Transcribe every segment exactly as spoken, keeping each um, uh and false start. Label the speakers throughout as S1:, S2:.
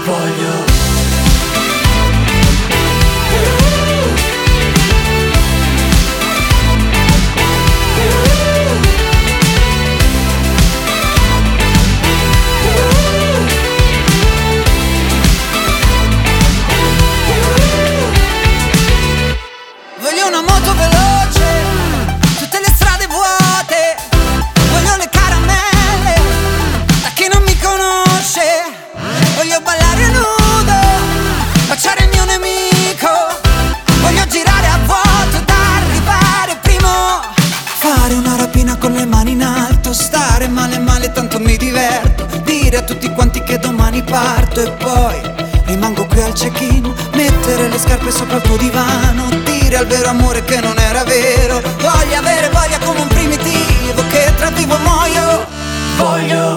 S1: Voglio
S2: Voglio una moto veloce, tutte le strade vuote. Voglio le caramelle da chi non mi conosce. Voglio ballare nudo, baciare il mio nemico. Voglio girare a vuoto ed arrivare primo. Fare una rapina con le mani in alto, stare male male tanto mi diverto. Dire a tutti quanti che domani parto e poi rimango qui al check-in. Mettere le scarpe sopra il tuo divano, dire al vero amore che non era vero. Voglio avere voglia come un primitivo che tra vivo muoio.
S1: Voglio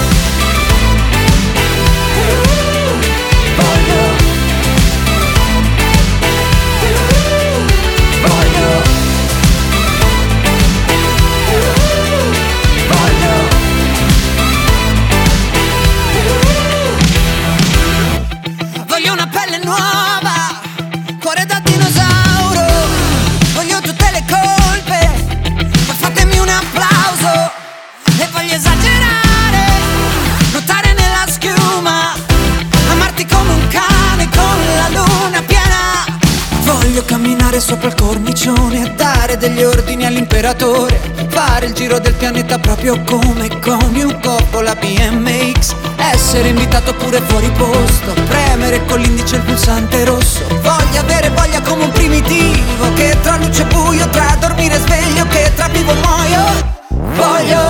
S1: Voglio Voglio Voglio
S2: Voglio una pelle nuova, cuore da dinosauro. Voglio tutte le colpe, ma fatemi un applauso. E voglio esagerare, nuotare nella schiuma, amarti come un cane con la luna piena. Voglio camminare sopra il cornicione e dare degli ordini all'imperatore. Fare il giro del pianeta proprio come coni un Coppola B M X. Essere invitato pure fuori posto, premere con l'indice il pulsante rosso. Voglio avere voglia come un primitivo che tra luce e buio, tra dormire e sveglio, che tra vivo e muoio. Voglio